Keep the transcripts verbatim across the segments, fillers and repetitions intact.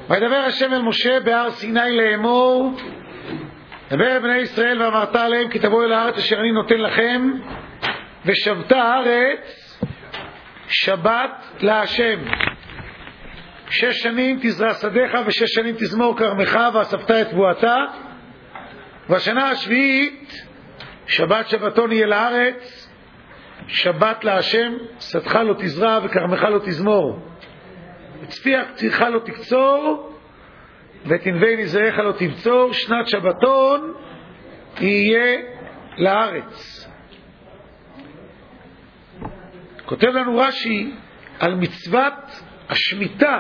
וידבר השם אל משה בהר סיני לאמור, דבר אל בני ישראל ואמרת עליהם כי תבואו אל הארץ אשר אני נותן לכם, ושבת הארץ שבת להשם. שש שנים תזרע שדיך ושש שנים תזמור כרמך ואספת את בואתה, והשנה השביעית שבת שבתון יהיה לארץ, שבת להשם, שדך לא תזרע וכרמך לא תזמור, וצפיח צירך לא תקצור ואת ענבי נזריך לא תבצור, שנת שבתון יהיה לארץ. כותב לנו רש"י על מצוות השמיטה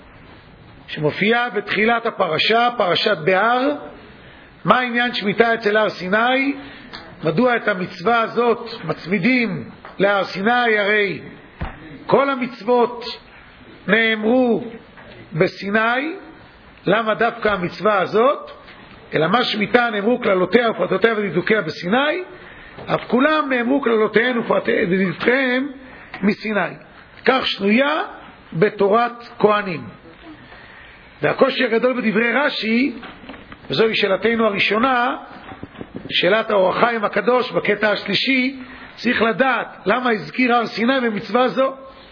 שמופיעה בתחילת הפרשה, פרשת בהר. מה העניין שמיטה אצל הר סיני? מדוע את המצווה הזאת מצמידים להר סיני? הרי כל המצוות נאמרו בסיני, למה דווקא המצווה הזאת? אלא מה שמיטה נאמרו כללותיה ופרטותיה ודידוקיה בסיני, אף כולם נאמרו כללותיהן ודידוקיהם מסיני. כך שנויה בתורת כהנים. והקושי הגדול בדברי רש"י, וזוהי שאלתנו הראשונה, שאלת האור החיים הקדוש בקטע השלישי, צריך לדעת למה הזכיר הר סיני במצווה זו.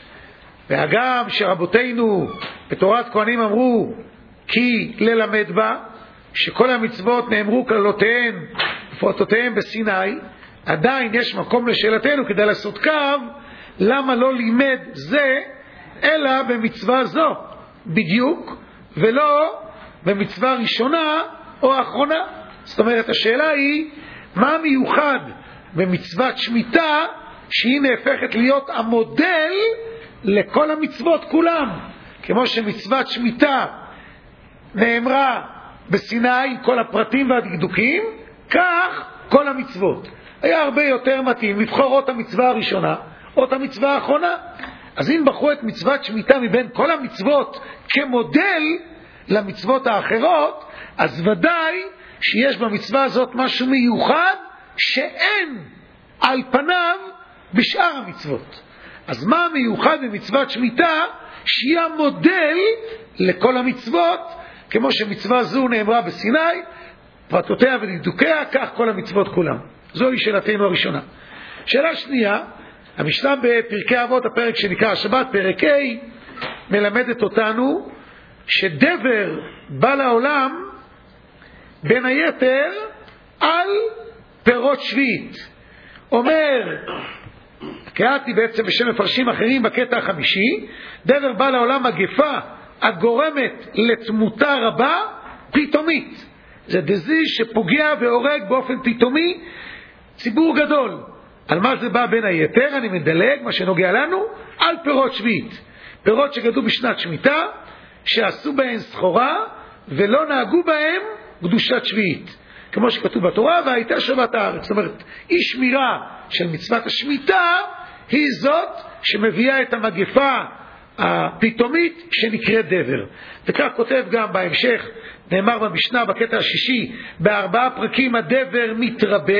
והגם שרבותינו בתורת כהנים אמרו כי ללמד בה, שכל המצוות נאמרו כללותיהן ופרטותיהן בסיני, עדיין יש מקום לשאלתנו כדי לעשות קו, למה לא לימד זה אלא במצווה זו בדיוק, ולא במצווה ראשונה או האחרונה. זאת אומרת, השאלה היא מה מיוחד במצוות שמיטה שהיא נהפכת להיות המודל לכל המצוות כולם. כמו שמצוות שמיטה נאמרה בסיני עם כל הפרטים והדקדוקים, כך כל המצוות. היה הרבה יותר מתאים לבחור את המצווה הראשונה או את המצווה האחרונה. אז אם בחרו את מצוות שמיטה מבין כל המצוות כמודל למצוות האחרות, אז ודאי שיש במצווה הזאת משהו מיוחד שאין על פניו בשאר המצוות. אז מה מיוחד במצוות שמיטה שהיא המודל לכל המצוות? כמו שמצווה זו נאמרה בסיני, פרטותיה ודידוקיה, כך כל המצוות כולם. זוהי שאלתנו הראשונה. שאלה שנייה, המשנה בפרקי אבות, הפרק שנקרא השבת, פרק ה', מלמדת אותנו שדבר בא לעולם בין היתר על פירות שביעית. אומר, קראתי בעצם בשם מפרשים אחרים בקטע החמישי, דבר בא לעולם מגפה הגורמת לתמותה רבה פתאומית. זה דזיז שפוגע והורג באופן פתאומי ציבור גדול. על מה זה בא בין היתר? אני מדלג, מה שנוגע לנו, על פירות שביעית. פירות שגדלו בשנת שמיטה, שעשו בהן סחורה ולא נהגו בהם קדושת שביעית. כמו שכתוב בתורה, והייתה שבת הארץ. זאת אומרת, אי שמירה של מצוות השמיטה היא זאת שמביאה את המגפה הפתאומית שנקראת דבר. וכך כותב גם בהמשך, נאמר במשנה בקטע השישי, בארבעה פרקים הדבר מתרבה,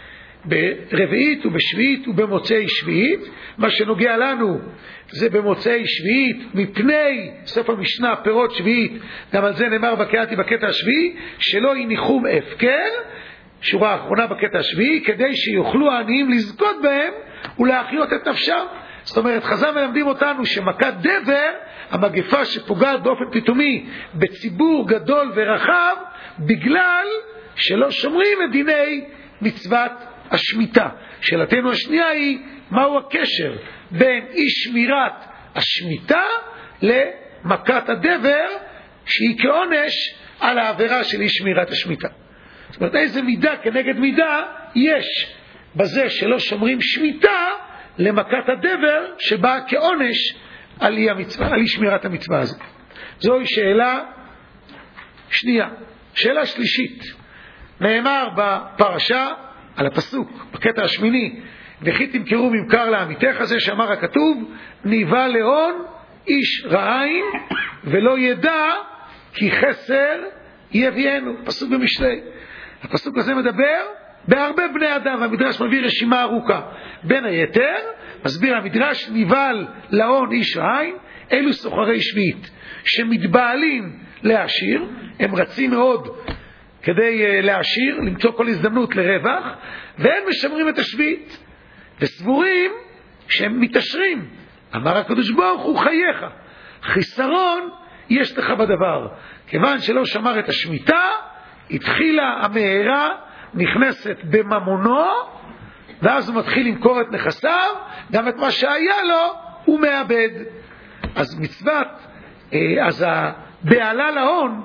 ברביעית ובשביעית ובמוצאי שביעית. מה שנוגע לנו זה במוצאי שביעית, מפני סוף המשנה פירות שביעית, גם על זה נאמר בקראתי בקטע השביעי, שלא יניחום הפקר, שורה האחרונה בקטע השביעי, כדי שיוכלו העניים לזכות בהם ולהחיות את נפשם. זאת אומרת, חז"ל מלמדים אותנו שמכת דבר, המגפה שפוגעת באופן פתאומי בציבור גדול ורחב, בגלל שלא שומרים את דיני מצוות השמיטה. שאלתנו השנייה היא, מהו הקשר בין אי שמירת השמיטה למכת הדבר, שהיא כעונש על העבירה של אי שמירת השמיטה. זאת אומרת, איזה מידה כנגד מידה יש בזה שלא שומרים שמיטה למכת הדבר שבאה כעונש על אי, המצווה, על אי שמירת המצווה הזאת. זוהי שאלה שנייה. שאלה שלישית, נאמר בפרשה על הפסוק בקטע השמיני, וכי תמכרו ממכר לעמיתך, הזה שאמר הכתוב, ניבא להון איש רעיים ולא ידע כי חסר יביאנו. פסוק במשלי. הפסוק הזה מדבר בהרבה בני אדם, והמדרש מביא רשימה ארוכה. בין היתר מסביר המדרש, ניבל להון איש רעיים אלו סוחרי שביעית שמתבעלים להעשיר, הם רצים מאוד כדי להעשיר, למצוא כל הזדמנות לרווח, והם משמרים את השביעית, וסבורים שהם מתעשרים. אמר הקדוש ברוך הוא, חייך, חיסרון יש לך בדבר. כיוון שלא שמר את השמיטה, התחילה המהרה, נכנסת בממונו, ואז הוא מתחיל למכור את נכסיו, גם את מה שהיה לו הוא מאבד. אז מצוות, אז הבעלה להון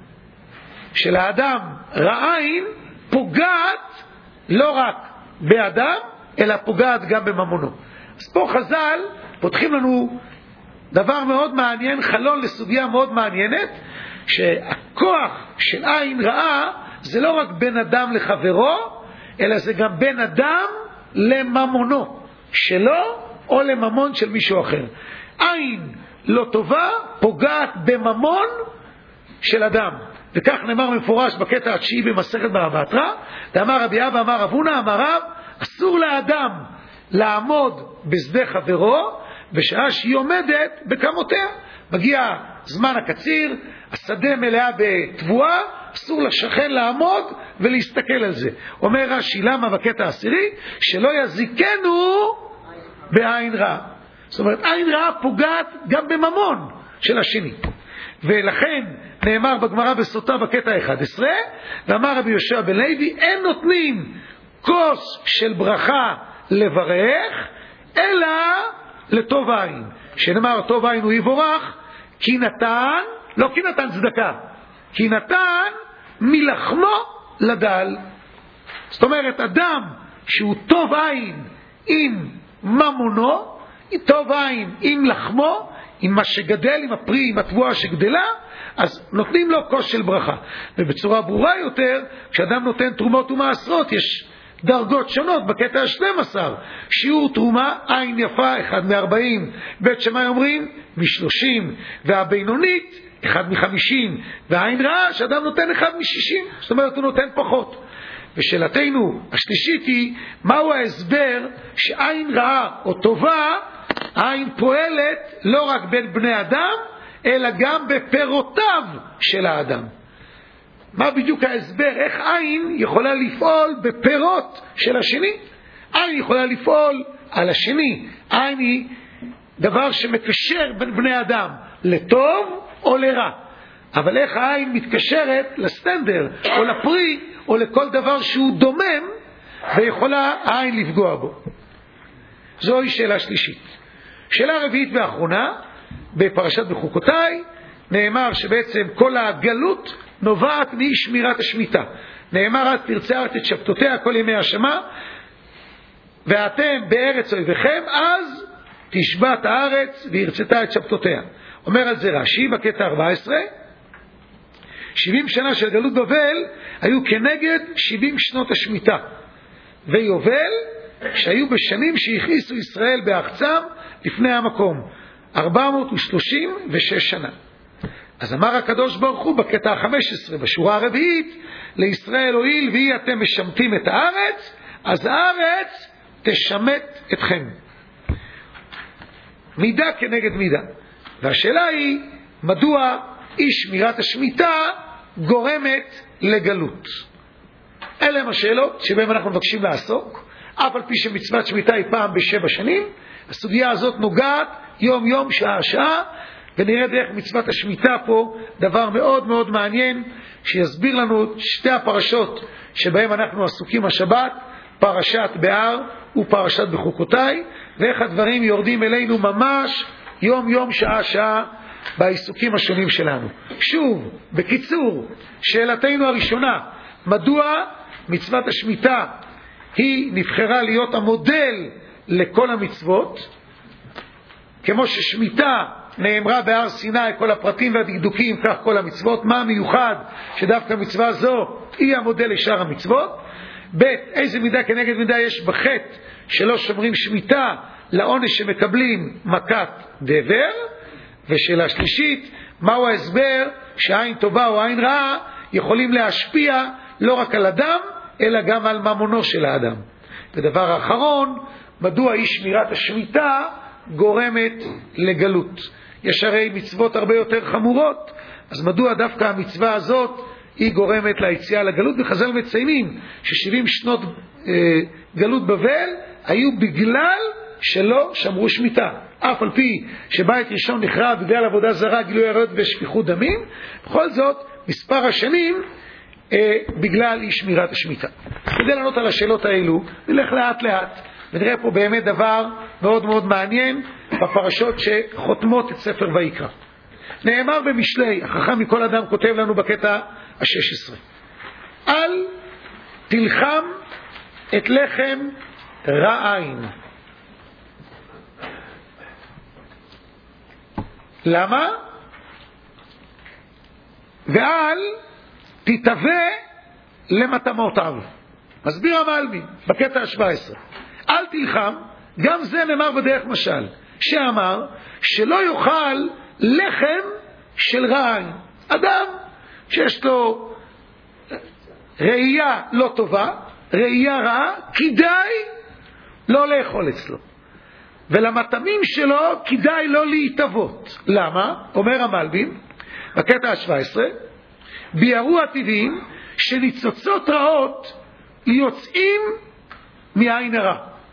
של האדם רעין פוגעת לא רק באדם, אלא פוגעת גם בממונו. אז פה חז"ל פותחים לנו דבר מאוד מעניין, חלון לסוגיה מאוד מעניינת, שהכוח של עין רעה זה לא רק בין אדם לחברו, אלא זה גם בין אדם לממונו שלו או לממון של מישהו אחר. עין לא טובה פוגעת בממון של אדם, וכך נאמר מפורש בקטע התשיעי במסכת בבא בתרא, ואמר רבי אבא אמר רב הונא אמר רב, אסור לאדם לעמוד בשדה חברו בשעה שהיא עומדת בקמותיה. מגיע זמן הקציר, השדה מלאה בתבואה, אסור לשכן לעמוד ולהסתכל על זה. אומר רש"י, למה בקטע העשירי? שלא יזיקנו בעין רע. זאת אומרת, עין רע פוגעת גם בממון של השני. ולכן נאמר בגמרא בסוטה בקטע ה-אחד עשר, ואמר רבי יהושע בן לוי, אין נותנים כוס של ברכה לברך, אלא לטוב עין. שנאמר טוב עין הוא יבורך, כי נתן, לא כי נתן צדקה, כי נתן מלחמו לדל. זאת אומרת, אדם שהוא טוב עין עם ממונו, טוב עין עם לחמו, עם מה שגדל, עם הפרי, עם התבואה שגדלה, אז נותנים לו כוס של ברכה. ובצורה ברורה יותר, כשאדם נותן תרומות ומעשרות, יש דרגות שונות. בקטע ה-שתים עשרה, שיעור תרומה, עין יפה, אחד מארבעים, בית שמאי אומרים, משלושים, והבינונית, אחד מחמישים, והעין רעה, שאדם נותן אחד משישים, זאת אומרת, הוא נותן פחות. ושאלתנו השלישית היא, מהו ההסבר שעין רעה או טובה, העין פועלת לא רק בין בני אדם, אלא גם בפירותיו של האדם. מה בדיוק ההסבר? איך עין יכולה לפעול בפירות של השני? עין יכולה לפעול על השני. עין היא דבר שמקשר בין בני אדם לטוב או לרע. אבל איך העין מתקשרת לסטנדר או לפרי או לכל דבר שהוא דומם, ויכולה העין לפגוע בו? זוהי שאלה שלישית. שאלה רביעית ואחרונה, בפרשת בחוקותיי, נאמר שבעצם כל הגלות נובעת משמירת השמיטה. נאמר, אז תרצה הארץ את שבתותיה כל ימי השמה, ואתם בארץ אויביכם, אז תשבת הארץ והרצתה את שבתותיה. אומר על זה רש"י בקטע ארבע עשרה, שבעים שנה של גלות בבל היו כנגד שבעים שנות השמיטה, ויובל שהיו בשנים שהכניסו ישראל בארצם לפני המקום, ארבע מאות ושלושים ושש שנה. אז אמר הקדוש ברוך הוא בקטע ה-חמש עשרה בשורה הרביעית, לישראל הואיל והיא אתם משמטים את הארץ, אז הארץ תשמט אתכם. מידה כנגד מידה. והשאלה היא, מדוע אי שמירת השמיטה גורמת לגלות? אלה הם השאלות שבהם אנחנו מבקשים לעסוק. אף על פי שמצוות שמיטה היא פעם בשבע שנים, הסוגיה הזאת נוגעת יום יום, שעה שעה, ונראה דרך מצוות השמיטה פה דבר מאוד מאוד מעניין, שיסביר לנו שתי הפרשות שבהם אנחנו עסוקים השבת, פרשת בהר ופרשת בחוקותיי, ואיך הדברים יורדים אלינו ממש יום יום, שעה שעה, בעיסוקים השונים שלנו. שוב, בקיצור, שאלתנו הראשונה, מדוע מצוות השמיטה היא נבחרה להיות המודל לכל המצוות? כמו ששמיטה נאמרה בהר סיני, כל הפרטים והדקדוקים, כך כל המצוות. מה מיוחד שדווקא מצווה זו היא המודל לשאר המצוות? ב', איזה מידה כנגד מידה יש בחטא שלא שומרים שמיטה, לעונש שמקבלים מכת דבר? ושאלה שלישית, מהו ההסבר שעין טובה או עין רעה יכולים להשפיע לא רק על אדם, אלא גם על ממונו של האדם? ודבר האחרון, מדוע אי שמירת השמיטה גורמת לגלות? יש הרי מצוות הרבה יותר חמורות, אז מדוע דווקא המצווה הזאת היא גורמת ליציאה לגלות? וחז"ל מציינים ש-שבעים שנות אה, גלות בבל היו בגלל שלא שמרו שמיטה. אף על פי שבית ראשון נחרב בגלל עבודה זרה, גילוי עריות ושפיכות דמים, בכל זאת מספר השנים אה, בגלל אי שמירת השמיטה. כדי לענות על השאלות האלו נלך לאט לאט ונראה פה באמת דבר מאוד מאוד מעניין בפרשות שחותמות את ספר ויקרא. נאמר במשלי, החכם מכל אדם כותב לנו בקטע ה-שש עשרה, אל תלחם את לחם רע עין. למה? ואל תתווה למטמותיו. מסביר המלבי בקטע ה-שבע עשרה, אל תלחם, גם זה נאמר בדרך משל, שאמר שלא יאכל לחם של רע עין. אדם שיש לו ראייה לא טובה, ראייה רעה, כדאי לא לאכול אצלו, ולמטמים שלו כדאי לא להתאבות. למה? אומר המלבים בקטע ה-שבע עשרה, ביארו הטבעים שניצוצות רעות יוצאים מעין הרע,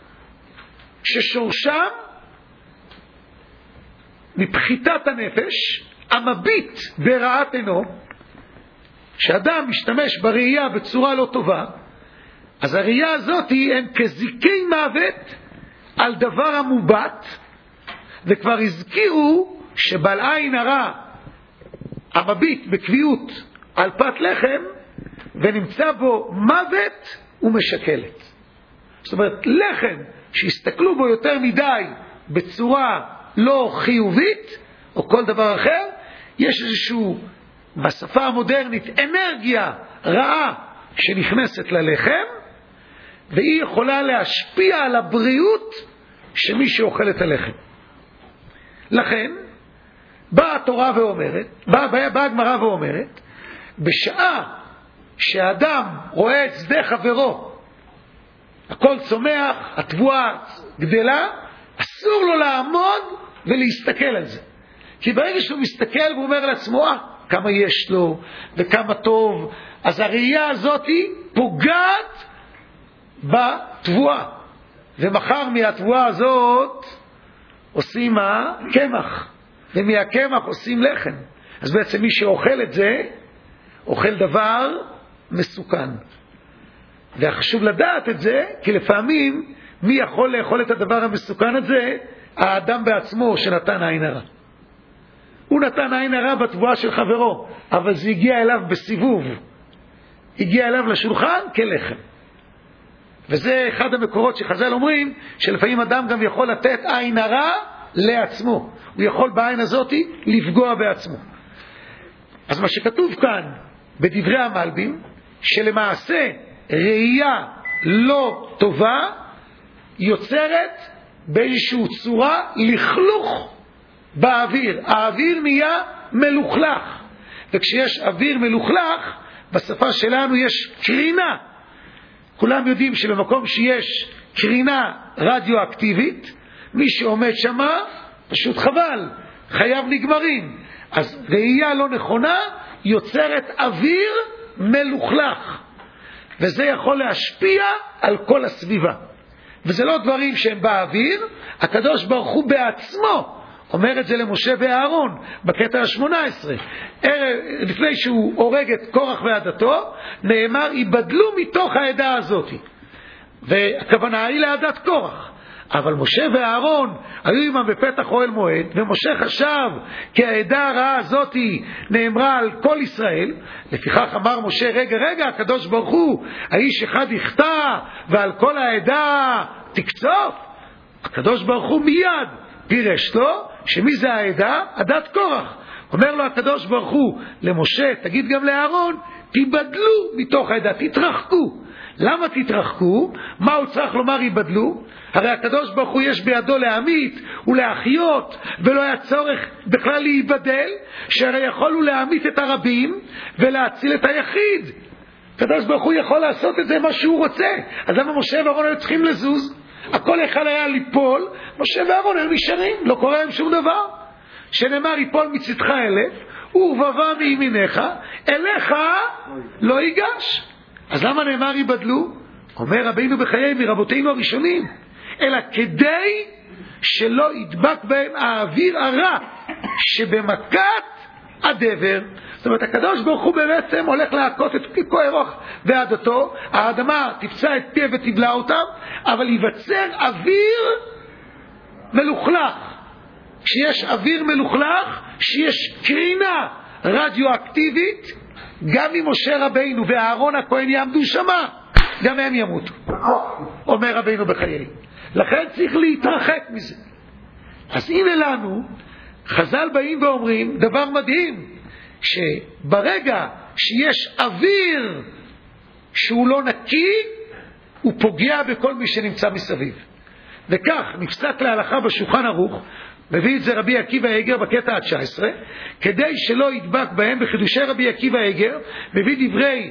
ששורשם מבחיתת הנפש, המביט ברעת עינו, שאדם משתמש בראייה בצורה לא טובה, אז הראייה הזאת הם כזיקי מוות על דבר המובט, וכבר הזכירו שבעל עין הרע המביט בקביעות על פת לחם ונמצא בו מוות ומשקלת. זאת אומרת, לחם שהסתכלו בו יותר מדי בצורה לא חיובית או כל דבר אחר, יש איזשהו בשפה המודרנית אנרגיה רעה שנכנסת ללחם, והיא יכולה להשפיע על הבריאות שמי שאוכל את הלחם. לכן באה התורה ואומרת, באה, באה הגמרא ואומרת, בשעה שהאדם רואה את שדה חברו, הכל צומח, התבואה גדלה, אסור לו לעמוד ולהסתכל על זה. כי ברגע שהוא מסתכל והוא אומר לעצמו, אה, כמה יש לו וכמה טוב, אז הראייה הזאת פוגעת בתבואה, ומחר מהתבואה הזאת עושים מה? קמח, ומהקמח עושים לחם. אז בעצם מי שאוכל את זה אוכל דבר מסוכן, וחשוב לדעת את זה, כי לפעמים מי יכול לאכול את הדבר המסוכן הזה? האדם בעצמו שנתן עין הרע. הוא נתן עין הרע בתבואה של חברו, אבל זה הגיע אליו בסיבוב, הגיע אליו לשולחן כלחם. וזה אחד המקורות שחז"ל אומרים, שלפעמים אדם גם יכול לתת עין הרע לעצמו, הוא יכול בעין הזאת לפגוע בעצמו. אז מה שכתוב כאן בדברי המלבים, שלמעשה ראייה לא טובה יוצרת באיזושהי צורה לכלוך באוויר. האוויר נהיה מלוכלך, וכשיש אוויר מלוכלך, בשפה שלנו יש קרינה. כולם יודעים שבמקום שיש קרינה רדיואקטיבית, מי שעומד שמה פשוט חבל, חייו נגמרים. אז ראייה לא נכונה יוצרת אוויר מלוכלך, וזה יכול להשפיע על כל הסביבה. וזה לא דברים שהם באוויר, הקדוש ברוך הוא בעצמו אומר את זה למשה ואהרון בקטע ה-שמונה עשרה, לפני שהוא הורג את קורח ועדתו, נאמר ייבדלו מתוך העדה הזאת, והכוונה היא לעדת קורח. אבל משה ואהרון היו עמם בפתח אוהל מועד, ומשה חשב כי העדה הרעה הזאת נאמרה על כל ישראל. לפיכך אמר משה, רגע רגע, הקדוש ברוך הוא, האיש אחד יחטא ועל כל העדה תקצוף? הקדוש ברוך הוא מיד פירש לו שמי זה העדה? עדת קורח. אומר לו הקדוש ברוך הוא למשה, תגיד גם לאהרון, תיבדלו מתוך העדה, תתרחקו. למה תתרחקו? מה הוא צריך לומר ייבדלו? הרי הקדוש ברוך הוא יש בידו להמית ולהחיות, ולא היה צורך בכלל להיבדל, שהרי יכול הוא להמית את הרבים ולהציל את היחיד. הקדוש ברוך הוא יכול לעשות את זה מה שהוא רוצה. אז למה משה ואהרון היו צריכים לזוז? הכל יכול היה ליפול, משה ואהרון היו נשארים, לא קורה להם שום דבר. שנאמר ייפול מצדך אלף ורבבה מימינך, אליך לא ייגש. אז למה נאמר ייבדלו? אומר רבינו בחיי מרבותינו הראשונים, אלא כדי שלא ידבק בהם האוויר הרע שבמכת הדבר. זאת אומרת, הקדוש ברוך הוא בעצם הולך להכות את קורח ועדתו, האדמה תפצע את פיה ותבלע אותם, אבל ייווצר אוויר מלוכלך. כשיש אוויר מלוכלך, שיש קרינה רדיואקטיבית, גם אם משה רבינו ואהרון הכהן יעמדו שמה, גם הם ימותו, אומר רבינו בחיי. לכן צריך להתרחק מזה. אז הנה לנו, חז"ל באים ואומרים דבר מדהים, שברגע שיש אוויר שהוא לא נקי, הוא פוגע בכל מי שנמצא מסביב. וכך נפסק להלכה בשולחן ערוך, מביא את זה רבי עקיבא איגר בקטע ה-תשע עשרה, כדי שלא ידבק בהם בחידושי רבי עקיבא איגר, מביא דברי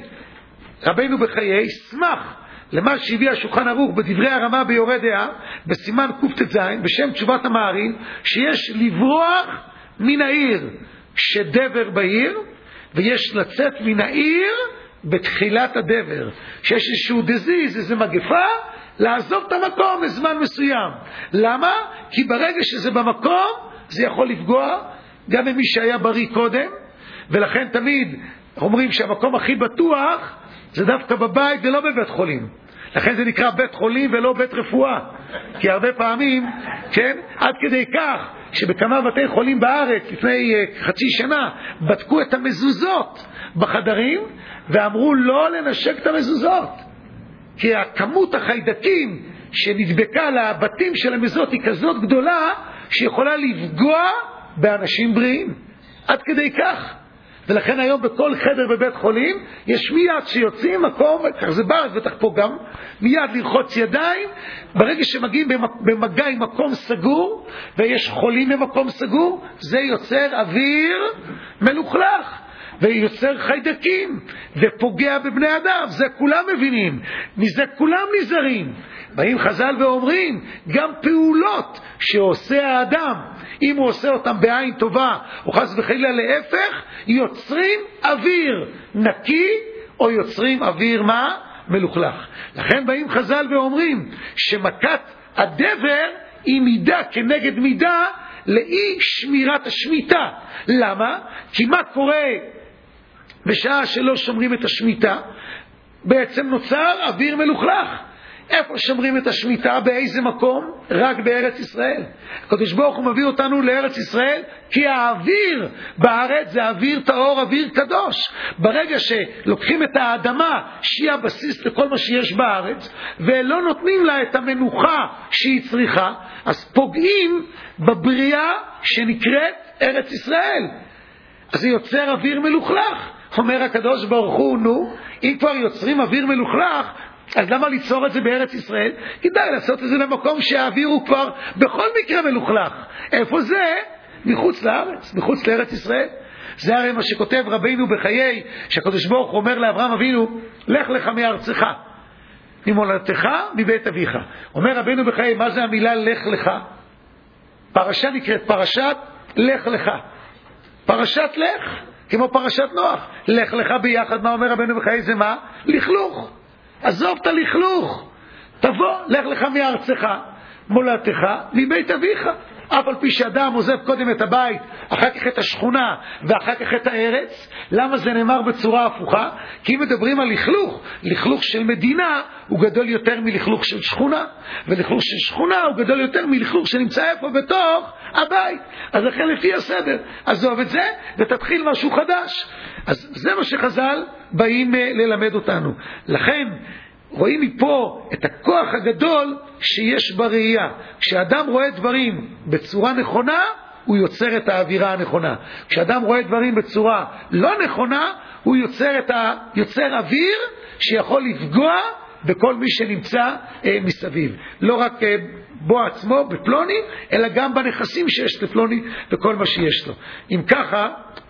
רבינו בחיי, סמך למה שהביא השולחן ערוך בדברי הרמה ביורה דעה, בסימן קט"ז, בשם תשובת המעריל, שיש לברוח מן העיר שדבר בעיר, ויש לצאת מן העיר בתחילת הדבר. שיש איזשהו דזיז, איזו מגפה, לעזוב את המקום בזמן מסוים. למה? כי ברגע שזה במקום, זה יכול לפגוע גם במי שהיה בריא קודם, ולכן תמיד אומרים שהמקום הכי בטוח זה דווקא בבית ולא בבית חולים. לכן זה נקרא בית חולים ולא בית רפואה. כי הרבה פעמים, כן, עד כדי כך שבכמה בתי חולים בארץ לפני uh, חצי שנה בדקו את המזוזות בחדרים ואמרו לא לנשק את המזוזות, כי הכמות החיידקים שנדבקה לבתים של המזוזות היא כזאת גדולה שיכולה לפגוע באנשים בריאים, עד כדי כך. ולכן היום בכל חדר בבית חולים יש מיד שיוצאים מקום, כך זה בארץ בטח פה גם, מיד לרחוץ ידיים. ברגע שמגיעים במגע עם מקום סגור ויש חולים במקום סגור, זה יוצר אוויר מלוכלך ויוצר חיידקים ופוגע בבני אדם. זה כולם מבינים, מזה כולם נזהרים. באים חז"ל ואומרים גם פעולות שעושה האדם, אם הוא עושה אותם בעין טובה או חס וחלילה להפך, יוצרים אוויר נקי או יוצרים אוויר מה? מלוכלך. לכן באים חז"ל ואומרים שמכת הדבר היא מידה כנגד מידה לאי שמירת השמיטה. למה? כי מה קורה בשעה שלא שומרים את השמיטה? בעצם נוצר אוויר מלוכלך. איפה שומרים את השמיטה? באיזה מקום? רק בארץ ישראל. הקדוש ברוך הוא מביא אותנו לארץ ישראל כי האוויר בארץ זה אוויר טהור, אוויר קדוש. ברגע שלוקחים את האדמה שהיא הבסיס לכל מה שיש בארץ ולא נותנים לה את המנוחה שהיא צריכה, אז פוגעים בבריאה שנקראת ארץ ישראל. אז זה יוצר אוויר מלוכלך. אומר הקדוש ברוך הוא, נו, אם כבר יוצרים אוויר מלוכלך, אז למה ליצור את זה בארץ ישראל? כדאי לעשות את זה למקום שהאוויר הוא כבר בכל מקרה מלוכלך. איפה זה? מחוץ לארץ, מחוץ לארץ ישראל. זה הרי מה שכותב רבינו בחיי, שהקדוש ברוך הוא אומר לאברהם אבינו, לך לך מארצך, ממולדתך, מבית אביך. אומר רבינו בחיי, מה זה המילה לך לך? פרשה נקראת פרשת לך לך. פרשת לך, כמו פרשת נוח. לך לך ביחד, מה אומר רבינו בחיי? זה מה? לכלוך. עזוב את הלכלוך, תבוא, לך לך מארצך, מולדתך, מבית אביך. אף על פי שאדם עוזב קודם את הבית, אחר כך את השכונה ואחר כך את הארץ. למה זה נאמר בצורה הפוכה? כי אם מדברים על לכלוך, לכלוך של מדינה הוא גדול יותר מלכלוך של שכונה, ולכלוך של שכונה הוא גדול יותר מלכלוך שנמצא איפה? בתוך הבית. אז לכן לפי הסדר, עזוב את זה ותתחיל משהו חדש. אז זה מה שחז"ל באים ללמד אותנו. לכן רואים מפה את הכוח הגדול שיש בראייה. כשאדם רואה דברים בצורה נכונה, הוא יוצר את האווירה הנכונה. כשאדם רואה דברים בצורה לא נכונה, הוא יוצר, את ה... יוצר אוויר שיכול לפגוע בכל מי שנמצא אה, מסביב. לא רק אה, בו עצמו, בפלוני, אלא גם בנכסים שיש לפלוני וכל מה שיש לו. אם ככה,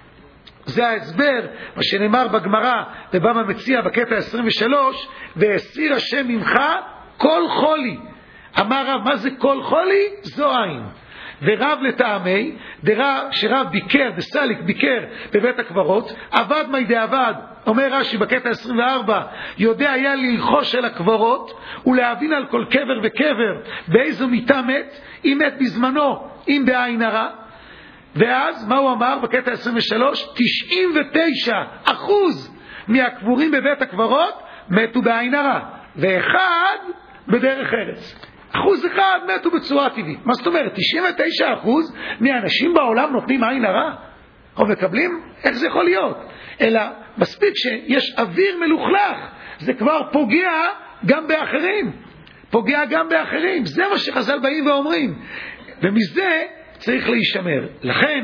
זה ההסבר, מה שנאמר בגמרא, בבבא מציעא בקטע עשרים ושלוש, והסיר השם ממך כל חולי. אמר רב, מה זה כל חולי? זו עין. ורב לטעמי, דרב שרב ביקר, דסליק ביקר בבית הקברות, עבד מי דעבד, אומר רש"י בקטע עשרים וארבע, יודע היה ללחוש על הקברות ולהבין על כל קבר וקבר באיזו מיטה מת, אם מת בזמנו, אם בעין הרע. ואז מה הוא אמר בקטע עשרים ושלוש? תשעים ותשעה אחוז מהקבורים בבית הקברות מתו בעין הרע, ואחד בדרך ארץ. אחוז אחד מתו בצורה טבעית. מה זאת אומרת? תשעים ותשעה אחוז מהאנשים בעולם נותנים עין הרע או מקבלים? איך זה יכול להיות? אלא מספיק שיש אוויר מלוכלך, זה כבר פוגע גם באחרים, פוגע גם באחרים. זה מה שחז"ל באים ואומרים, ומזה צריך להישמר. לכן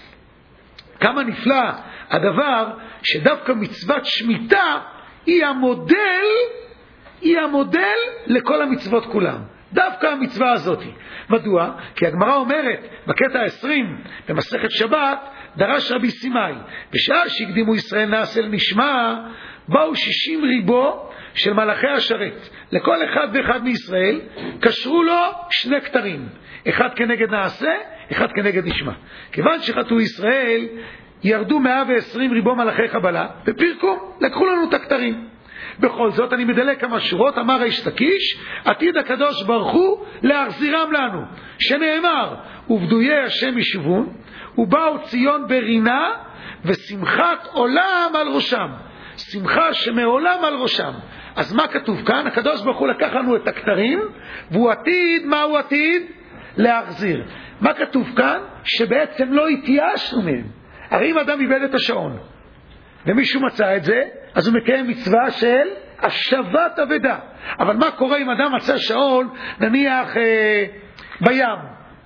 כמה נפלא הדבר שדווקא מצוות שמיטה היא המודל, היא המודל לכל המצוות כולם, דווקא המצווה הזאת. מדוע? כי הגמרא אומרת בקטע עשרים במסכת שבת, דרש רבי סימאי, בשעה שהקדימו ישראל נעשה לנשמע, באו שישים ריבו של מלאכי השרת, לכל אחד ואחד מישראל קשרו לו שני כתרים, אחד כנגד נעשה, אחד כנגד נשמע. כיוון שחטאו ישראל, ירדו מאה ועשרים ריבו מלאכי חבלה ופירקו, לקחו לנו את הכתרים. בכל זאת אני מדלק כמה שורות, אמר איש לקיש, עתיד הקדוש ברוך הוא להחזירם לנו, שנאמר ובדויי השם ישובון, ובאו ציון ברינה ושמחת עולם על ראשם, שמחה שמעולם על ראשם. אז מה כתוב כאן? הקדוש ברוך הוא לקח לנו את הכתרים, והוא עתיד, מה הוא עתיד? להחזיר. מה כתוב כאן? שבעצם לא התייאשנו מהם. הרי אם אדם איבד את השעון ומישהו מצא את זה, אז הוא מקיים מצווה של השבת אבדה. אבל מה קורה אם אדם מצא שעון, נניח אה, בים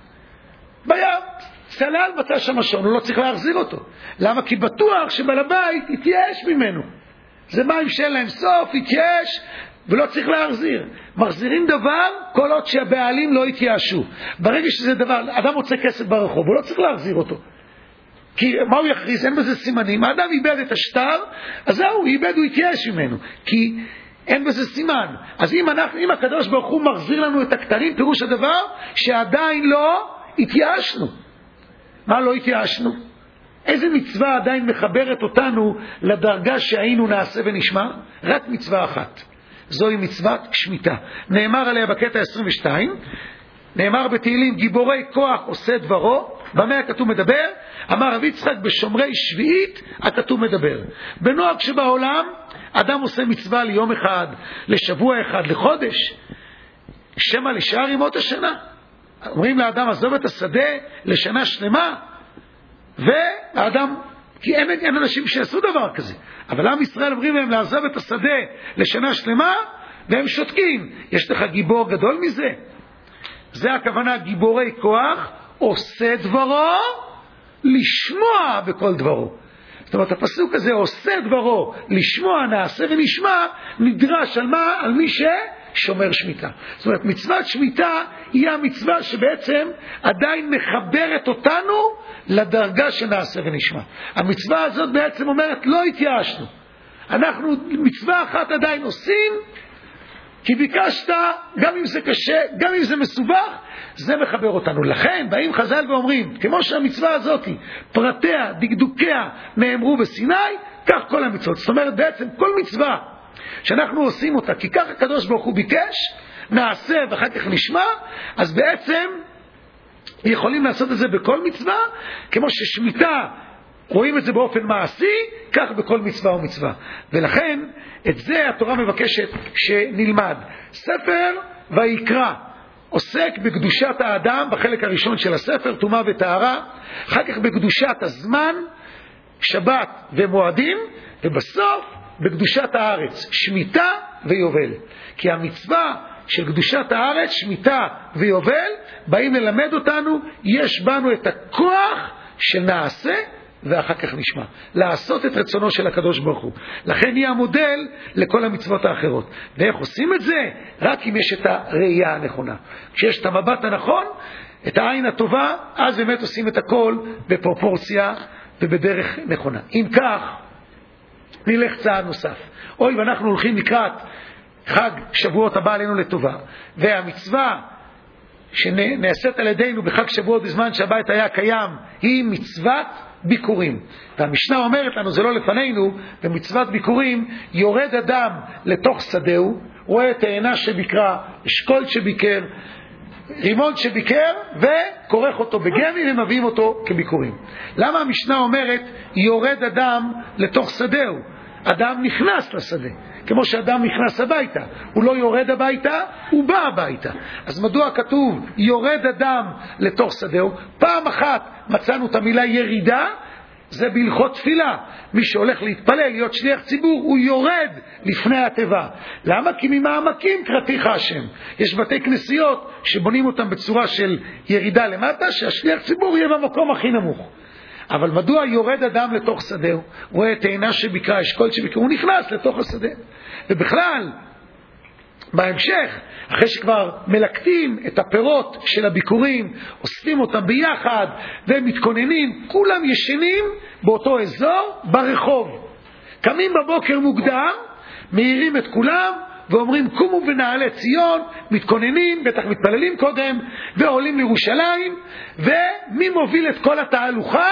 בים צלל מצא שם שעון, הוא לא צריך להחזיר אותו. למה? כי בטוח שבעל הבית התייאש ממנו, זה מים שאין להם סוף, התייאש ולא צריך להחזיר. מחזירים דבר כל עוד שהבעלים לא התייאשו. ברגע שזה דבר, אדם רוצה כסף ברחוב, הוא לא צריך להחזיר אותו, כי מה הוא יכריז? אין בזה סימנים. האדם איבד את השטר, אז זהו, הוא איבד, הוא התייאש ממנו, כי אין בזה סימן. אז אם, אנחנו, אם הקדוש ברוך הוא מחזיר לנו את הכתרים, פירוש הדבר שעדיין לא התייאשנו. מה לא התייאשנו? איזה מצווה עדיין מחברת אותנו לדרגה שהיינו נעשה ונשמע? רק מצווה אחת, זוהי מצוות שמיטה. נאמר עליה בקטע עשרים ושתיים, נאמר בתהילים, גיבורי כוח עושה דברו. במה הכתוב מדבר? אמר רבי יצחק, בשומרי שביעית הכתוב מדבר. בנוהג שבעולם אדם עושה מצווה ליום אחד, לשבוע אחד, לחודש, שמא לשאר ימות השנה. אומרים לאדם עזוב את השדה לשנה שלמה, והאדם, כי אין, אין אנשים שיעשו דבר כזה, אבל עם ישראל אומרים להם לעזוב את השדה לשנה שלמה, והם שותקים. יש לך גיבור גדול מזה? זה הכוונה, גיבורי כוח עושה דברו לשמוע בכל דברו. זאת אומרת, הפסוק הזה, עושה דברו לשמוע, נעשה ונשמע, נדרש על מה? על מי ששומר שמיטה. זאת אומרת, מצוות שמיטה היא המצווה שבעצם עדיין מחברת אותנו לדרגה שנעשה ונשמע. המצווה הזאת בעצם אומרת, לא התייאשנו, אנחנו מצווה אחת עדיין עושים, כי ביקשת, גם אם זה קשה, גם אם זה מסובך, זה מחבר אותנו. לכן באים חז"ל ואומרים, כמו שהמצווה הזאת, פרטיה, דקדוקיה, נאמרו בסיני, כך כל המצוות. זאת אומרת, בעצם כל מצווה שאנחנו עושים אותה, כי כך הקדוש ברוך הוא ביקש, נעשה ואחר כך נשמע, אז בעצם יכולים לעשות את זה בכל מצווה, כמו ששמיטה, רואים את זה באופן מעשי, כך בכל מצווה ומצווה. ולכן את זה התורה מבקשת שנלמד. ספר ויקרא עוסק בקדושת האדם בחלק הראשון של הספר, טומאה וטהרה, אחר כך בקדושת הזמן, שבת ומועדים, ובסוף בקדושת הארץ, שמיטה ויובל. כי המצווה של קדושת הארץ, שמיטה ויובל, באים ללמד אותנו, יש בנו את הכוח שנעשה ואחר כך נשמע, לעשות את רצונו של הקדוש ברוך הוא. לכן היא המודל לכל המצוות האחרות. ואיך עושים את זה? רק אם יש את הראייה הנכונה. כשיש את המבט הנכון, את העין הטובה, אז באמת עושים את הכל בפרופורציה ובדרך נכונה. אם כך, נלך צעד נוסף. אוי, ואנחנו הולכים לקראת חג שבועות הבא עלינו לטובה, והמצווה שנעשית על ידינו בחג שבועות בזמן שהבית היה קיים, היא מצוות ביקורים. והמשנה אומרת לנו, זה לא לפנינו, במצוות ביקורים יורד אדם לתוך שדהו, רואה את העינה שביקרה, אשכול שביקר, רימון שביקר, וכורך אותו בגמי ומביאים אותו כביקורים. למה המשנה אומרת יורד אדם לתוך שדהו? אדם נכנס לשדה, כמו שאדם נכנס הביתה, הוא לא יורד הביתה, הוא בא הביתה. אז מדוע כתוב יורד אדם לתוך שדהו? פעם אחת מצאנו את המילה ירידה, זה בהלכות תפילה. מי שהולך להתפלל, להיות שליח ציבור, הוא יורד לפני התיבה. למה? כי ממעמקים קראתיך השם. יש בתי כנסיות שבונים אותם בצורה של ירידה למטה, שהשליח ציבור יהיה במקום הכי נמוך. אבל מדוע יורד אדם לתוך שדהו? רואה את העינה שביקרה, אשכול שביקרה, הוא נכנס לתוך השדה. ובכלל, בהמשך, אחרי שכבר מלקטים את הפירות של הביקורים, אוספים אותם ביחד ומתכוננים, כולם ישנים באותו אזור ברחוב. קמים בבוקר מוקדם, מאירים את כולם ואומרים קומו ונעלי ציון, מתכוננים, בטח מתפללים קודם, ועולים לירושלים. ומי מוביל את כל התהלוכה?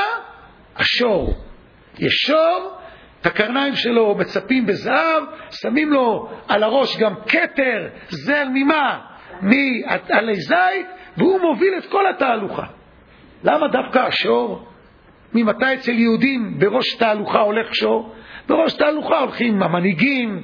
השור. יש שור, את הקרניים שלו מצפים בזהב, שמים לו על הראש גם כתר, זר ממה? מעלי זית, והוא מוביל את כל התהלוכה. למה דווקא השור? ממתי אצל יהודים בראש תהלוכה הולך שור? בראש תהלוכה הולכים המנהיגים,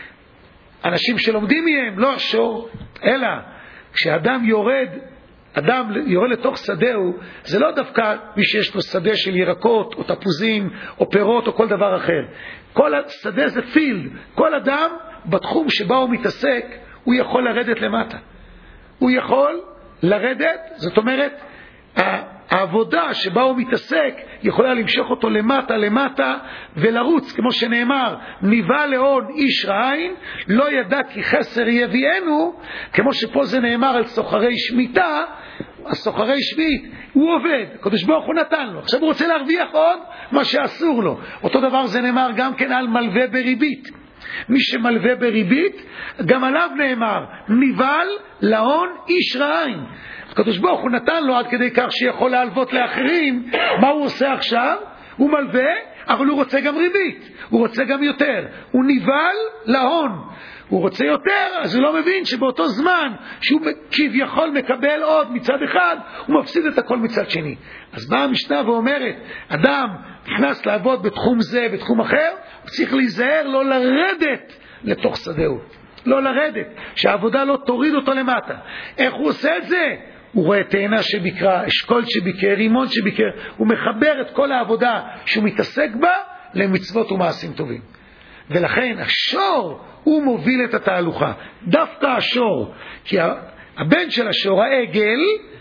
אנשים שלומדים מהם, לא השור. אלא כשאדם יורד, אדם יורד לתוך שדהו, זה לא דווקא מי שיש לו שדה של ירקות או תפוזים או פירות או כל דבר אחר. כל השדה זה פילד. כל אדם בתחום שבה הוא מתעסק, הוא יכול לרדת למטה. הוא יכול לרדת, זאת אומרת, העבודה שבה הוא מתעסק יכולה למשוך אותו למטה למטה ולרוץ, כמו שנאמר, ניבא להון איש רעין, לא ידע כי חסר יביאנו, כמו שפה זה נאמר על סוחרי שמיטה. הסוחרי שמית, הוא עובד, הקדוש ברוך הוא נתן לו, עכשיו הוא רוצה להרוויח עוד מה שאסור לו. אותו דבר זה נאמר גם כן על מלווה בריבית. מי שמלווה בריבית, גם עליו נאמר, ניבל להון איש רעין. הקדוש ברוך הוא נתן לו עד כדי כך שיכול להלוות לאחרים. מה הוא עושה עכשיו? הוא מלווה, אבל הוא רוצה גם ריבית, הוא רוצה גם יותר, הוא ניבל להון, הוא רוצה יותר. אז הוא לא מבין שבאותו זמן שהוא כביכול מקבל עוד מצד אחד, הוא מפסיד את הכל מצד שני. אז באה המשנה ואומרת, אדם נכנס לעבוד בתחום זה, בתחום אחר, הוא צריך להיזהר לא לרדת לתוך שדהו, לא לרדת, שהעבודה לא תוריד אותו למטה. איך הוא עושה את זה? הוא רואה תאנה שביקרה, אשכול שביקר, רימון שביקר, הוא מחבר את כל העבודה שהוא מתעסק בה למצוות ומעשים טובים. ולכן השור הוא מוביל את התהלוכה, דווקא השור, כי הבן של השור, העגל,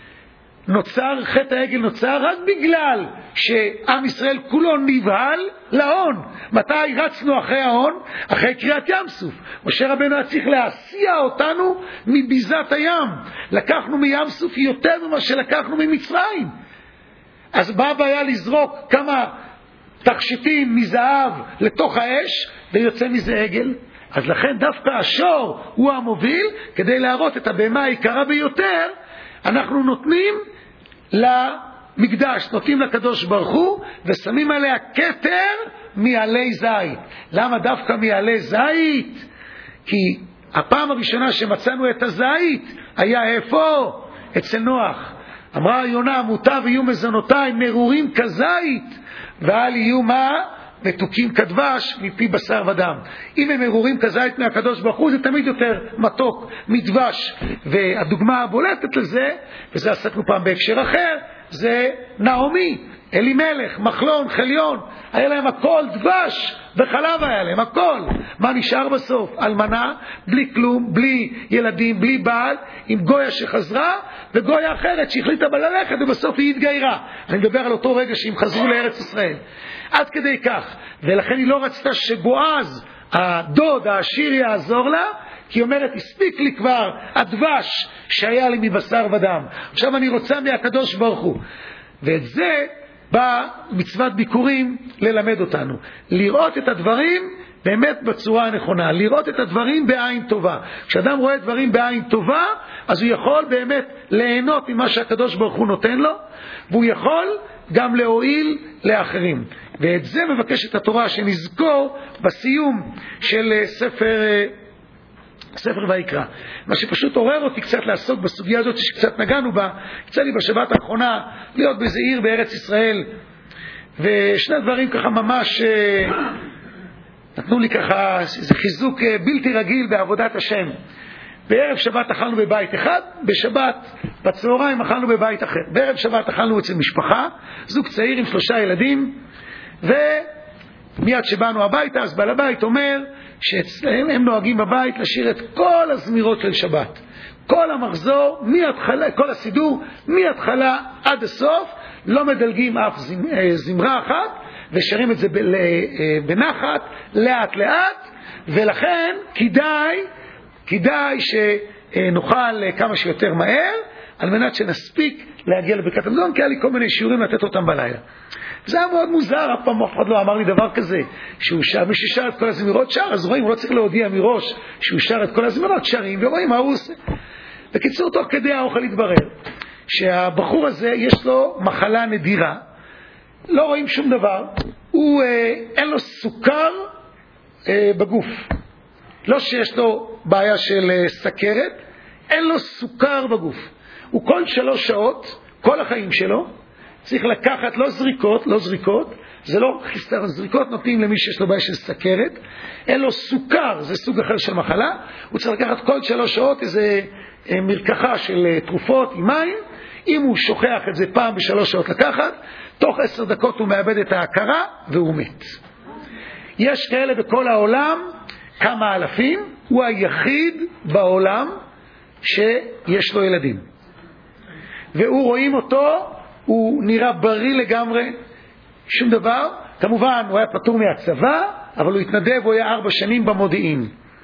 נוצר, חטא העגל נוצר רק בגלל שעם ישראל כולו נבהל להון. מתי רצנו אחרי ההון? אחרי קריאת ים סוף. משה רבנו היה צריך להסיע אותנו מביזת הים. לקחנו מים סוף יותר ממה שלקחנו ממצרים. אז בא בעיה לזרוק כמה תכשיטים מזהב לתוך האש ויוצא מזה עגל. אז לכן דווקא השור הוא המוביל, כדי להראות את הבהמה העיקרה ביותר. אנחנו נותנים למקדש, נותנים לקדוש ברוך הוא, ושמים עליה כתר מעלי זית. למה דווקא מעלי זית? כי הפעם הראשונה שמצאנו את הזית היה איפה? אצל נוח. אמרה יונה, מוטב יהיו מזונותיי מרורים כזית, ואל יהיו מה? מתוקים כדבש מפי בשר ודם. אם הם מרורים כזית מהקדוש ברוך הוא, זה תמיד יותר מתוק מדבש. והדוגמה הבולטת לזה, וזה עסקנו פעם בהקשר אחר, זה נעמי, אלימלך, מחלון, חליון, היה להם הכל דבש וחלב, היה להם הכל. מה נשאר בסוף? אלמנה, בלי כלום, בלי ילדים, בלי בעל, עם גויה שחזרה וגויה אחרת שהחליטה בללכת ובסוף היא התגיירה. אני מדבר על אותו רגע שהם חזרו לארץ ישראל. עד כדי כך. ולכן היא לא רצתה שבועז, הדוד העשיר, יעזור לה, כי היא אומרת, הספיק לי כבר הדבש שהיה לי מבשר ודם, עכשיו אני רוצה מהקדוש ברוך הוא. ואת זה בא מצוות ביקורים ללמד אותנו, לראות את הדברים באמת בצורה הנכונה, לראות את הדברים בעין טובה. כשאדם רואה דברים בעין טובה, אז הוא יכול באמת ליהנות ממה שהקדוש ברוך הוא נותן לו, והוא יכול גם להועיל לאחרים. ואת זה מבקשת התורה שנזכור בסיום של ספר ספר ויקרא. מה שפשוט עורר אותי קצת לעסוק בסוגיה הזאת שקצת נגענו בה, יצא לי בשבת האחרונה להיות באיזה עיר בארץ ישראל, ושני דברים ככה ממש נתנו לי ככה איזה חיזוק בלתי רגיל בעבודת השם. בערב שבת אכלנו בבית אחד, בשבת בצהריים אכלנו בבית אחר. בערב שבת אכלנו אצל משפחה, זוג צעיר עם שלושה ילדים, ומיד שבאנו הביתה, אז בעל הבית אומר שאצלם הם נוהגים בבית לשיר את כל הזמירות של שבת. כל המחזור, מהתחלה, כל הסידור, מהתחלה עד הסוף, לא מדלגים אף זמרה אחת, ושרים את זה בנחת, לאט לאט, ולכן כדאי, כדאי שנוכל כמה שיותר מהר, על מנת שנספיק להגיע לברכת המזון, כי היה לי כל מיני שיעורים לתת אותם בלילה. זה היה מאוד מוזר, אף פעם אף אחד לא אמר לי דבר כזה, שהוא שר, מי ששר את כל הזמירות שר, אז רואים, הוא לא צריך להודיע מראש שהוא שר את כל הזמירות, שרים, ורואים מה הוא עושה. בקיצור, תוך כדי האוכל התברר, שהבחור הזה יש לו מחלה נדירה, לא רואים שום דבר, הוא, אה, אין לו סוכר אה, בגוף, לא שיש לו בעיה של אה, סכרת, אין לו סוכר בגוף. הוא כל שלוש שעות, כל החיים שלו, צריך לקחת לא זריקות, לא זריקות, זה לא חיסר, זריקות נותנים למי שיש לו בעיה של סכרת, אין לו סוכר, זה סוג אחר של מחלה, הוא צריך לקחת כל שלוש שעות איזה אה, מרקחה של אה, תרופות עם מים, אם הוא שוכח את זה פעם בשלוש שעות לקחת, תוך עשר דקות הוא מאבד את ההכרה והוא מת. יש כאלה בכל העולם, כמה אלפים, הוא היחיד בעולם שיש לו ילדים. והוא רואים אותו, הוא נראה בריא לגמרי, שום דבר. כמובן, הוא היה פטור מהצבא, אבל הוא התנדב, הוא היה ארבע שנים במודיעין.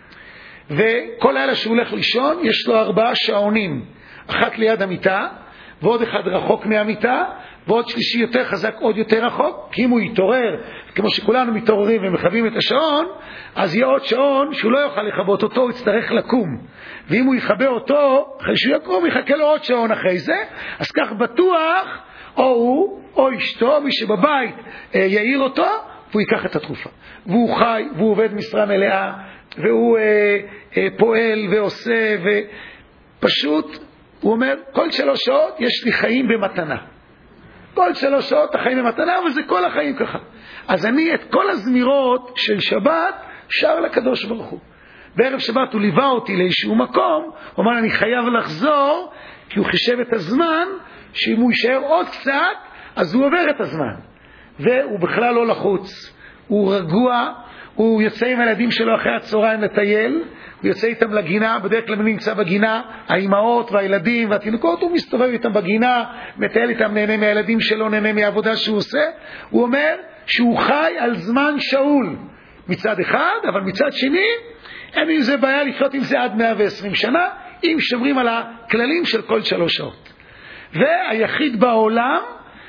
וכל לילה שהוא הולך לישון, יש לו ארבעה שעונים, אחת ליד המיטה, ועוד אחד רחוק מהמיטה, ועוד שלישי יותר חזק עוד יותר רחוק, כי אם הוא יתעורר, כמו שכולנו מתעוררים ומחבים את השעון, אז יהיה עוד שעון שהוא לא יוכל לחבות אותו, הוא יצטרך לקום. ואם הוא יחבה אותו, אחרי שהוא יקום, יחכה לו עוד שעון אחרי זה, אז כך בטוח, או הוא, או אשתו, מי שבבית יעיר אותו, והוא ייקח את התרופה. והוא חי, והוא עובד משרה מלאה, והוא אה, אה, פועל ועושה, ופשוט, הוא אומר, כל שלוש שעות יש לי חיים במתנה. כל שלוש שעות החיים במתנה, אבל זה כל החיים ככה. אז אני את כל הזמירות של שבת שר לקדוש ברוך הוא. בערב שבת הוא ליווה אותי לאיזשהו מקום, הוא אמר, אני חייב לחזור, כי הוא חישב את הזמן, שאם הוא יישאר עוד קצת, אז הוא עובר את הזמן. והוא בכלל לא לחוץ. הוא רגוע, הוא יוצא עם הילדים שלו אחרי הצהריים לטייל, הוא יוצא איתם לגינה, בדרך כלל נמצא בגינה, האימהות והילדים והתינוקות, הוא מסתובב איתם בגינה, מטייל איתם, נהנה מהילדים שלו, נהנה מהעבודה שהוא עושה. הוא אומר שהוא חי על זמן שאול מצד אחד, אבל מצד שני, אין עם זה בעיה לחיות עם זה עד מאה ועשרים שנה, אם שומרים על הכללים של כל שלוש שעות. והיחיד בעולם,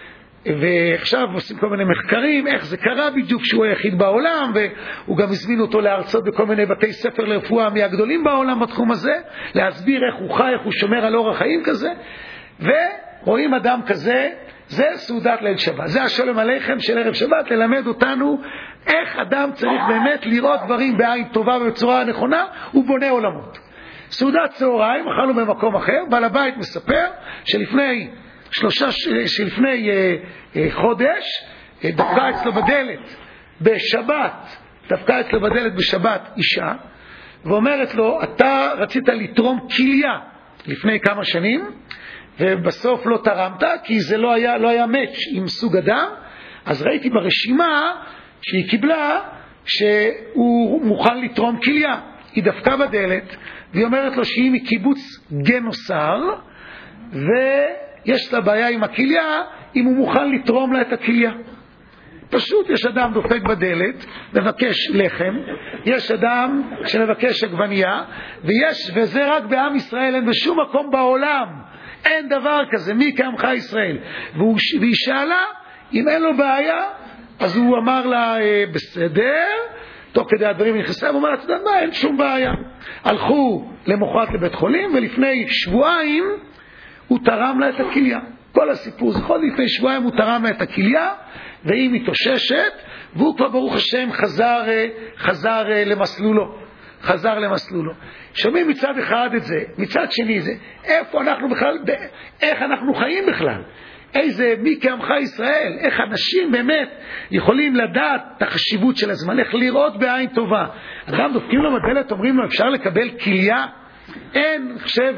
ועכשיו עושים כל מיני מחקרים איך זה קרה בדיוק שהוא היחיד בעולם, והוא גם הזמין אותו להרצות בכל מיני בתי ספר לרפואה מהגדולים בעולם בתחום הזה, להסביר איך הוא חי, איך הוא שומר על אורח חיים כזה. ורואים אדם כזה, זה סעודת ליל שבת, זה השלום עליכם של ערב שבת, ללמד אותנו איך אדם צריך באמת לראות דברים בעין טובה ובצורה נכונה, הוא בונה עולמות. סעודת צהריים, אכלנו במקום אחר, בעל הבית מספר שלפני שלושה, שלפני אה, אה, חודש, אה, דפקה אצלו בדלת בשבת, דפקה אצלו בדלת בשבת אישה, ואומרת לו, אתה רצית לתרום כליה לפני כמה שנים, ובסוף לא תרמת, כי זה לא היה, לא היה מאץ' עם סוג אדם, אז ראיתי ברשימה שהיא קיבלה, שהוא מוכן לתרום כליה. היא דפקה בדלת, והיא אומרת לו שהיא מקיבוץ גנוסר, ו... יש לה בעיה עם הכליה, אם הוא מוכן לתרום לה את הכליה. פשוט יש אדם דופק בדלת, מבקש לחם, יש אדם שמבקש עגבנייה, ויש, וזה רק בעם ישראל, אין בשום מקום בעולם, אין דבר כזה, מי כעמך ישראל. והוא, והיא שאלה, אם אין לו בעיה, אז הוא אמר לה, בסדר, תוך כדי הדברים נכנסה, הוא אומר, אתה יודע מה, אין שום בעיה. הלכו למחרת לבית חולים, ולפני שבועיים הוא תרם לה את הכליה. כל הסיפור, זה יכול לפני שבועיים הוא תרם לה את הכליה, והיא מתאוששת, והוא כבר ברוך השם חזר, חזר למסלולו. חזר למסלולו. שומעים מצד אחד את זה, מצד שני זה, איפה אנחנו בכלל, איך אנחנו חיים בכלל? איזה, מי כעמך ישראל, איך אנשים באמת יכולים לדעת את החשיבות של הזמן, איך לראות בעין טובה. אדם דופקים לו בדלת, אומרים לו, אפשר לקבל כליה? אין, חושב,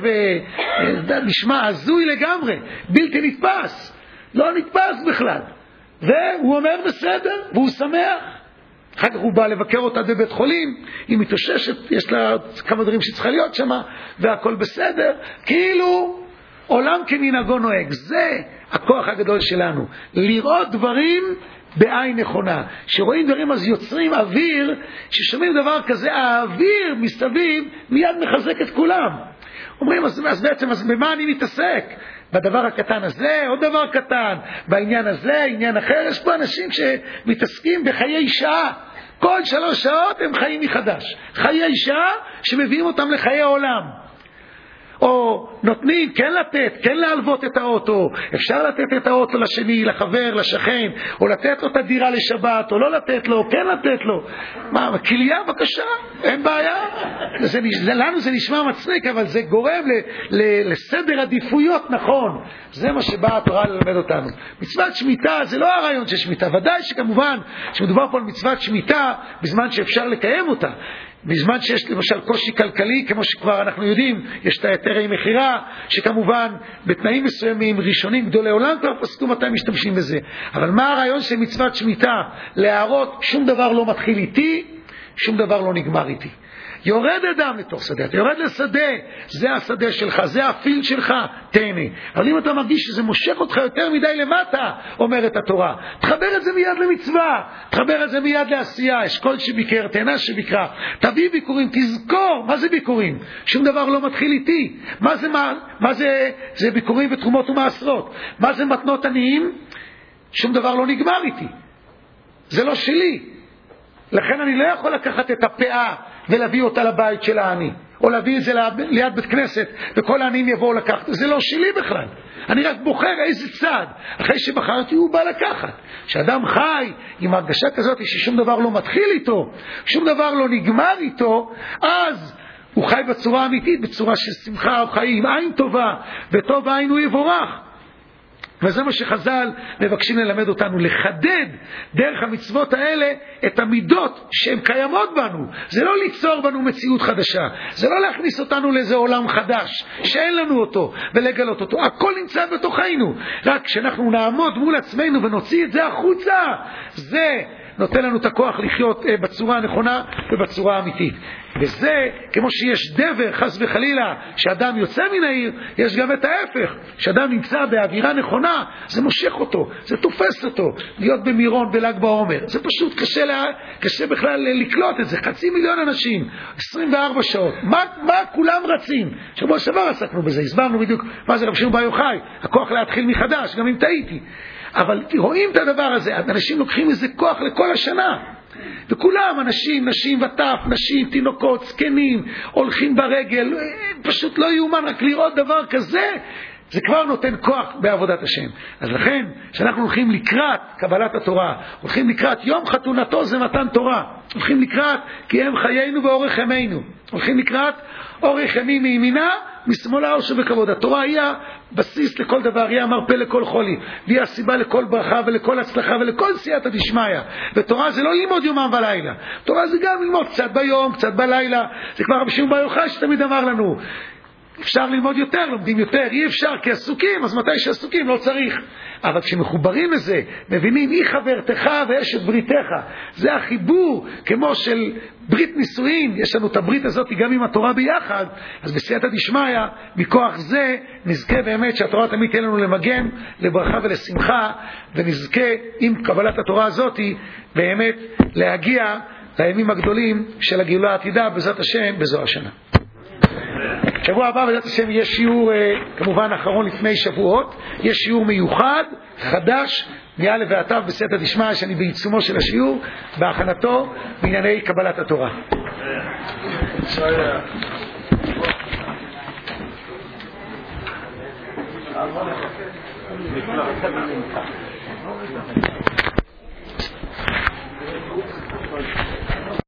נשמע הזוי לגמרי, בלתי נתפס, לא נתפס בכלל. והוא אומר בסדר, והוא שמח. אחר כך הוא בא לבקר אותה בבית חולים, היא מתאוששת, יש לה כמה דברים שצריכה להיות שם, והכל בסדר, כאילו עולם כמנהגו נוהג. זה הכוח הגדול שלנו, לראות דברים בעין נכונה. שרואים דברים אז יוצרים אוויר, ששומעים דבר כזה, האוויר מסביב מיד מחזק את כולם. אומרים, אז, אז בעצם, אז במה אני מתעסק? בדבר הקטן הזה, עוד דבר קטן, בעניין הזה, עניין אחר. יש פה אנשים שמתעסקים בחיי שעה, כל שלוש שעות הם חיים מחדש, חיי שעה שמביאים אותם לחיי העולם. או נותנים, כן לתת, כן להלוות את האוטו, אפשר לתת את האוטו לשני, לחבר, לשכן, או לתת לו את הדירה לשבת, או לא לתת לו, כן לתת לו. מה, כליה בבקשה, אין בעיה. זה, זה, לנו זה נשמע מצחיק, אבל זה גורם ל, ל, לסדר עדיפויות נכון. זה מה שבאה התורה ללמד אותנו. מצוות שמיטה זה לא הרעיון של שמיטה, ודאי שכמובן שמדובר פה על מצוות שמיטה בזמן שאפשר לקיים אותה. בזמן שיש למשל קושי כלכלי, כמו שכבר אנחנו יודעים, יש את היתרי מחירה, שכמובן בתנאים מסוימים ראשונים גדולי עולם כבר פסקו מתי משתמשים בזה. אבל מה הרעיון של מצוות שמיטה? להראות שום דבר לא מתחיל איתי, שום דבר לא נגמר איתי. יורד אדם לתוך שדה, אתה יורד לשדה, זה השדה שלך, זה הפיל שלך, תהנה. אבל אם אתה מרגיש שזה מושך אותך יותר מדי למטה, אומרת התורה, תחבר את זה מיד למצווה, תחבר את זה מיד לעשייה, אשכול שביקר, תהנה שביקרה, תביא ביקורים, תזכור, מה זה ביקורים? שום דבר לא מתחיל איתי. מה זה, מה, מה זה, זה ביקורים ותרומות ומעשרות. מה זה מתנות עניים? שום דבר לא נגמר איתי. זה לא שלי. לכן אני לא יכול לקחת את הפאה ולהביא אותה לבית של העני, או להביא את זה ליד בית כנסת וכל העניים יבואו לקחת. זה לא שלי בכלל. אני רק בוחר איזה צד. אחרי שבחרתי הוא בא לקחת. כשאדם חי עם הרגשה כזאת ששום דבר לא מתחיל איתו, שום דבר לא נגמר איתו, אז הוא חי בצורה אמיתית, בצורה של שמחה וחיים, עין טובה, וטוב העין הוא יבורך. וזה מה שחז"ל מבקשים ללמד אותנו, לחדד דרך המצוות האלה את המידות שהן קיימות בנו. זה לא ליצור בנו מציאות חדשה, זה לא להכניס אותנו לאיזה עולם חדש שאין לנו אותו ולגלות אותו. הכל נמצא בתוכנו, רק כשאנחנו נעמוד מול עצמנו ונוציא את זה החוצה, זה נותן לנו את הכוח לחיות בצורה הנכונה ובצורה האמיתית. וזה, כמו שיש דבר, חס וחלילה, שאדם יוצא מן העיר, יש גם את ההפך. שאדם נמצא באווירה נכונה, זה מושך אותו, זה תופס אותו. להיות במירון, בל"ג בעומר, זה פשוט קשה, לה, קשה בכלל לקלוט את זה. חצי מיליון אנשים, עשרים וארבע שעות. מה, מה כולם רצים? שבוע שעבר עסקנו בזה, הסברנו בדיוק מה זה רב שמעון בר יוחאי, הכוח להתחיל מחדש, גם אם טעיתי. אבל רואים את הדבר הזה, אנשים לוקחים איזה כוח לכל השנה. וכולם, אנשים, נשים וטף, נשים, תינוקות, זקנים, הולכים ברגל, פשוט לא יאומן, רק לראות דבר כזה, זה כבר נותן כוח בעבודת השם. אז לכן, שאנחנו הולכים לקראת קבלת התורה, הולכים לקראת יום חתונתו זה מתן תורה, הולכים לקראת כי הם חיינו ואורך ימינו, הולכים לקראת אורך ימים מימינה, משמאלה אושר וכבוד. התורה היא הבסיס לכל דבר, היא המרפא לכל חולי, והיא הסיבה לכל ברכה ולכל הצלחה ולכל סייעתא דשמיא. ותורה זה לא ללמוד יומם ולילה, תורה זה גם ללמוד קצת ביום, קצת בלילה. זה כבר רבי שמעון בר יוחאי שתמיד אמר לנו, אפשר ללמוד יותר, לומדים יותר, אי אפשר כי עסוקים, אז מתי שעסוקים לא צריך. אבל כשמחוברים לזה, מבינים, היא חברתך ואשת בריתך. זה החיבור, כמו של ברית נישואין, יש לנו את הברית הזאת גם עם התורה ביחד, אז בסייעתא דשמיא, מכוח זה, נזכה באמת שהתורה תמיד תהיה לנו למגן, לברכה ולשמחה, ונזכה עם קבלת התורה הזאת, באמת להגיע לימים הגדולים של הגאולה העתידה, בעזרת השם, בזו השנה. שבוע הבא בעזרת השם יהיה שיעור כמובן אחרון לפני שבועות, יש שיעור מיוחד חדש מא' ועד ת' בסייעתא דשמיא, שאני בעיצומו של השיעור בהכנתו בענייני קבלת התורה. נפלא.